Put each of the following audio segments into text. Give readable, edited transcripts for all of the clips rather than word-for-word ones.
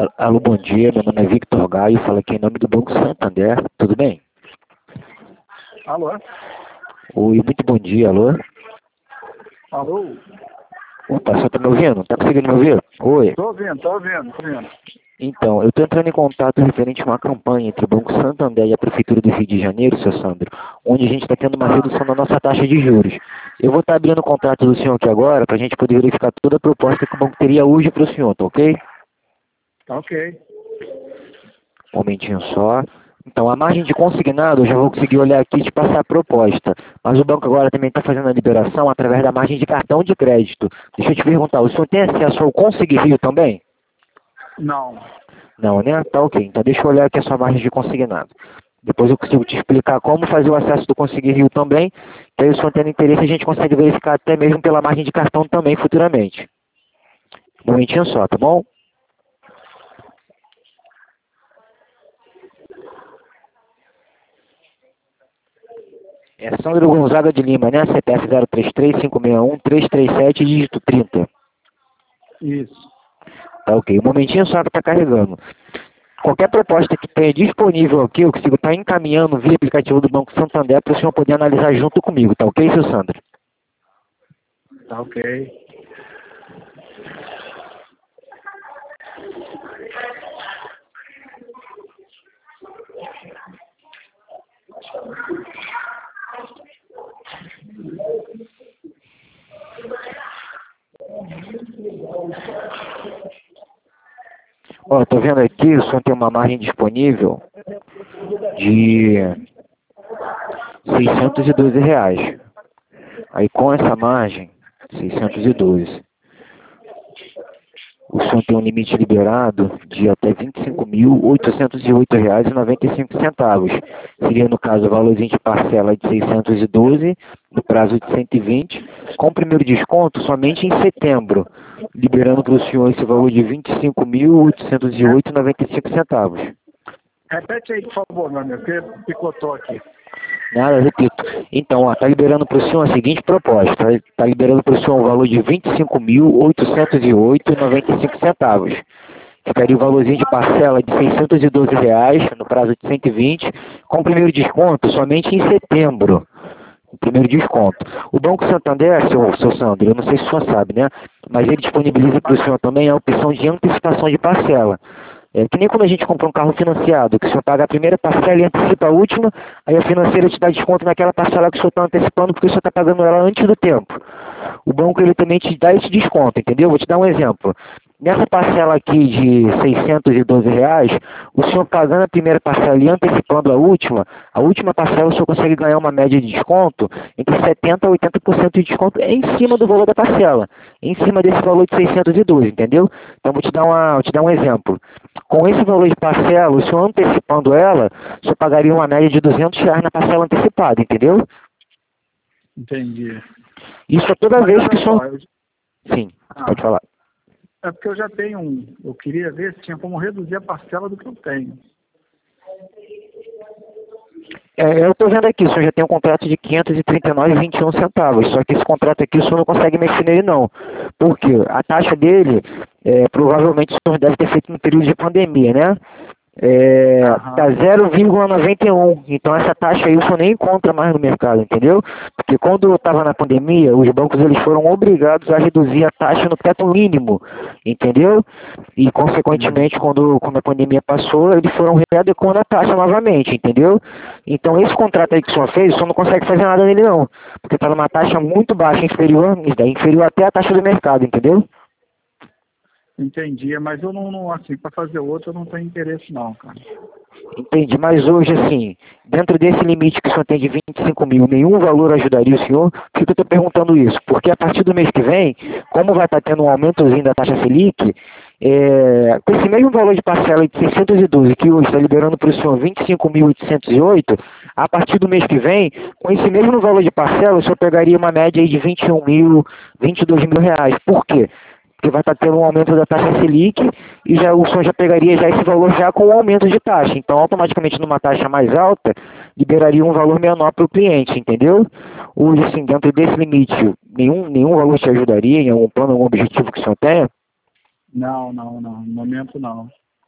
Alô, bom dia. Meu nome é Victor Gaio, falo aqui em nome do Banco Santander. Tudo bem? Alô? Oi, muito bom dia. Alô? Alô? Opa, você tá me ouvindo? Tá conseguindo me ouvir? Oi. Tô ouvindo. Então, eu estou entrando em contato referente a uma campanha entre o Banco Santander e a Prefeitura do Rio de Janeiro, seu Sandro, onde a gente está tendo uma redução na nossa taxa de juros. Eu vou estar abrindo o contrato do senhor aqui agora para a gente poder verificar toda a proposta que o banco teria hoje para o senhor, tá ok? Tá ok. Um momentinho só. Então, a margem de consignado, eu já vou conseguir olhar aqui e te passar a proposta. Mas o banco agora também está fazendo a liberação através da margem de cartão de crédito. Deixa eu te perguntar, o senhor tem acesso ao Consig Rio também? Não. Não, né? Tá ok. Então, deixa eu olhar aqui a sua margem de consignado. Depois eu consigo te explicar como fazer o acesso do Consig Rio também. Que aí, o senhor tendo interesse, a gente consegue verificar até mesmo pela margem de cartão também futuramente. Um momentinho só, tá bom? É Sandro Gonzaga de Lima, né? CPF 033-561-337, dígito 30. Isso. Tá ok. Um momentinho só que está carregando. Qualquer proposta que tenha disponível aqui, eu consigo estar encaminhando via aplicativo do Banco Santander para o senhor poder analisar junto comigo, tá ok, seu Sandro? Tá ok. Ó, tô vendo aqui, o senhor tem uma margem disponível de R$ 612. Aí com essa margem, 612, o senhor tem um limite liberado de até R$ 25.808,95. Seria, no caso, o valorzinho de parcela de 612, no prazo de 120, com o primeiro desconto somente em setembro, liberando para o senhor esse valor de R$ 25.808,95. Repete aí, por favor, meu amigo, porque picotou aqui. Nada, repito. Então, ó, tá liberando para o senhor a seguinte proposta. Tá liberando para o senhor um valor de R$ 25.808,95. Ficaria o valorzinho de parcela de R$ 612 no prazo de 120, com o primeiro desconto somente em setembro. O primeiro desconto. O Banco Santander, seu Sandro, eu não sei se o senhor sabe, né? Mas ele disponibiliza para o senhor também a opção de antecipação de parcela. É que nem quando a gente compra um carro financiado, que o senhor paga a primeira parcela e antecipa a última, aí a financeira te dá desconto naquela parcela que o senhor está antecipando porque o senhor está pagando ela antes do tempo. O banco ele também te dá esse desconto, entendeu? Vou te dar um exemplo. Nessa parcela aqui de R$ 612, o senhor pagando a primeira parcela e antecipando a última parcela o senhor consegue ganhar uma média de desconto entre 70% a 80% de desconto em cima do valor da parcela, em cima desse valor de 612, entendeu? Então vou te dar um exemplo. Com esse valor de parcela, o senhor antecipando ela, o senhor pagaria uma média de R$ 200 na parcela antecipada, entendeu? Entendi. Isso é toda Mas vez que o olha só, senhor... Sim, pode falar. é porque eu já tenho eu queria ver se tinha como reduzir a parcela do que eu tenho. Eu estou vendo aqui, o senhor já tem um contrato de R$ 539,21. Só que esse contrato aqui o senhor não consegue mexer nele não. Por quê? A taxa dele, provavelmente o senhor deve ter feito no período de pandemia, né? Tá 0,91. Então essa taxa aí o senhor nem encontra mais no mercado, entendeu? Porque quando estava na pandemia, os bancos eles foram obrigados a reduzir a taxa no teto mínimo, entendeu? E consequentemente, quando a pandemia passou, eles foram readequando a taxa novamente, entendeu? Então esse contrato aí que o senhor fez, o senhor não consegue fazer nada nele não, porque está numa taxa muito baixa, inferior até a taxa do mercado, entendeu? Entendi, mas eu não assim, para fazer outro eu não tenho interesse não, cara. Entendi, mas hoje, assim, dentro desse limite que o senhor tem de 25 mil, nenhum valor ajudaria o senhor? Por que eu estou perguntando isso? Porque a partir do mês que vem, como vai estar tendo um aumentozinho da taxa Selic, com esse mesmo valor de parcela de 612, que hoje está liberando para o senhor 25.808, a partir do mês que vem, com esse mesmo valor de parcela, o senhor pegaria uma média aí de 21 mil, 22 mil reais. Por quê? Porque vai estar tendo um aumento da taxa Selic e o senhor já pegaria já esse valor já com o aumento de taxa. Então, automaticamente, numa taxa mais alta, liberaria um valor menor para o cliente, entendeu? Hoje, assim, dentro desse limite, nenhum valor te ajudaria em algum plano, algum objetivo que o senhor tenha? Não, no momento não.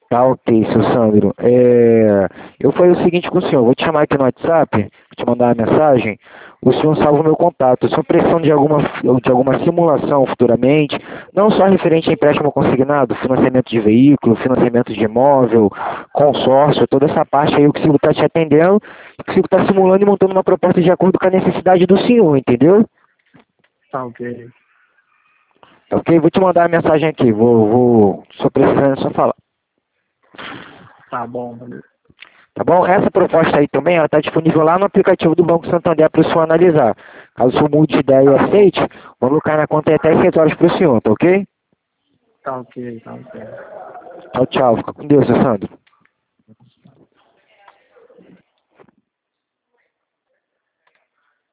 Tá ok, seu Sandro. Eu falei o seguinte com o senhor, vou te chamar aqui no WhatsApp, vou te mandar uma mensagem, o senhor salva o meu contato. O senhor precisando de alguma simulação futuramente, não só referente a empréstimo consignado, financiamento de veículo, financiamento de imóvel, consórcio, toda essa parte aí eu consigo estar te atendendo, eu consigo estar simulando e montando uma proposta de acordo com a necessidade do senhor, entendeu? Tá ok. Tá ok? Vou te mandar a mensagem aqui, só precisando, é só falar. Tá bom, valeu. Tá bom? Essa proposta aí também, ela está disponível lá no aplicativo do Banco Santander para o senhor analisar. Caso o senhor mude de ideia e aceite, vamos colocar na conta aí até 6 horas para o senhor, tá ok? Tá ok, tá ok. Tchau, tchau. Fica com Deus, seu Sandro.